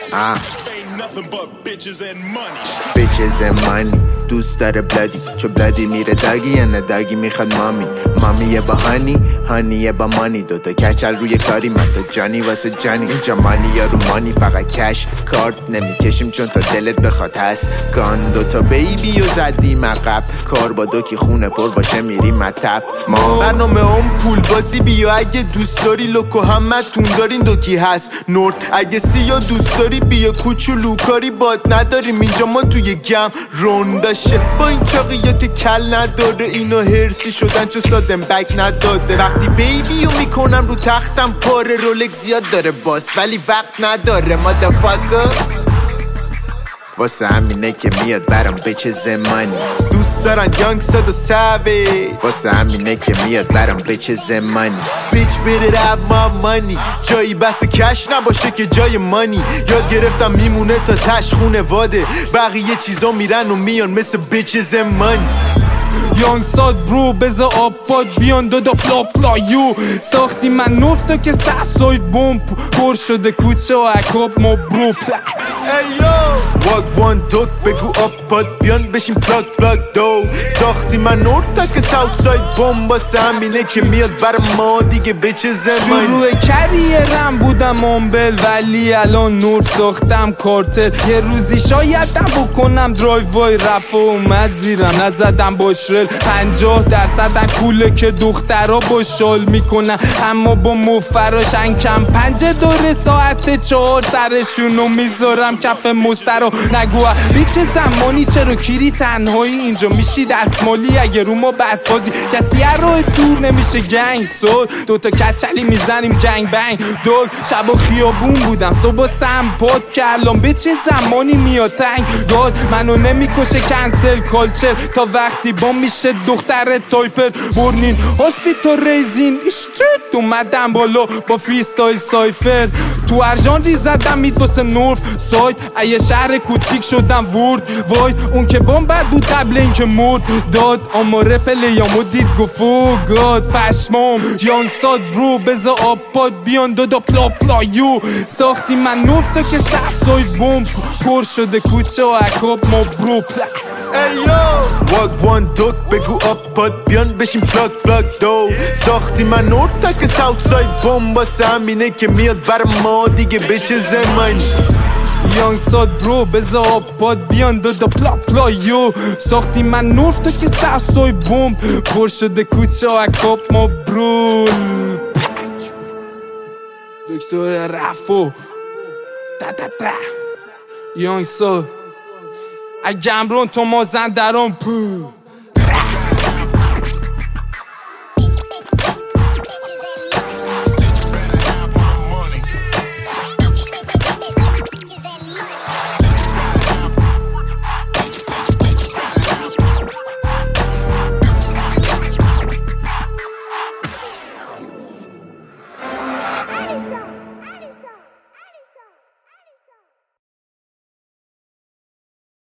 bitches and money دوست داره بلادی چو بلادی میره داگی یا نه داگی میخواد مامی با هانی با مانی دوتا کچل روی کاری من تا جانی واسه جانی اینجا مانی یا رو مانی فقط کش کارت نمیکشیم چون تا دلت بخواد هست گان دوتا بیبی و زدیم عقب کار با دو کی خونه پر باشه میریم مطب ما برنامه هم پول بازی بیا اگه دوست داری لوکو همتون دارین دوکی هست نورد اگه سیا دوست داری بیا کوچولو کاری باد نداریم اینجا ما توی گم رونداشه با این چاقیه که کل نداره اینا هرسی شدن چه سادم بک نداده وقتی بیبیو میکنم رو تختم پاره رولک زیاد داره باس ولی وقت نداره مادرفاکر واسه همینه که میاد برام بچه زمانی دوست دارن یانگ صد و سوی واسه همینه که میاد برام بچه زمانی بیچ بیره رب ما مانی جایی بس کش نباشه که جای مانی یاد گرفتم میمونه تا تش خونه واده بقیه چیزا میرن و میان مثل بچه زمانی یانگ ساد برو بزا آباد بیان دادا پلا یو ساختی من نفتا که سفزاید بومپ پر شده کوچه و اکاب ما برو ایو واگ وان دوت بگو آباد بیان بشیم پلاک دو ساختی من نورتا که ساوت ساید بوم باسه همینه که میاد بر ما دیگه بچه زمان شروع کریرم بودم آمبل ولی الان نور ساختم کارتل یه روزی شایدم بکنم درایو وای رپ اومد زیرم نزدم باشرل 50% کوله که دخترها با شال میکنن اما با مفراش انکم 5 دور ساعت 4 سرشونو میذارم کف مسترا نگو بیچه زمانی چرا کیری تنهایی اینجا میشی دستمالی اگه رو ما بدفازی کسی رو دور نمیشه گنگ سود دوتا کچلی میزنیم گنگ بنگ دوگ شب و خیابون بودم صبح سم پاد که الان بیچه زمانی میاد تنگ داد منو نمیکشه کنسل کالچر تا وقتی با میشه دختر تایپر برنین هاسپیتال ریزین اشتریت اومدم بالا با فریستایل سایفر تو ارجان ریزدم مید واسه نورف ساید ایه شهر کوچیک شدم ورد وای اون که بد بود قبل این که مرد داد آماره پلیامو دید گفت او گاد پشمام یانگ ساد برو بزا آباد بیان دادا پلا یو ساختی من نفتا که سفزاید بومب پر شده کوچه و اکاب ما برو ایو واگ وان دوت بگو آباد بیان بشیم پلاک دو ساختی من نورتا که ساوت ساید بوم باسه همینه که میاد بر ما دیگه بشه زمانی یانگ ساد برو بزا آباد بیان دادا پلا یو ساختی من نورتا که سفزاید بومب پر شده کوچه و اکاب ما برول دکتر رفو یانگ ساد اگه امرون تو مازن درام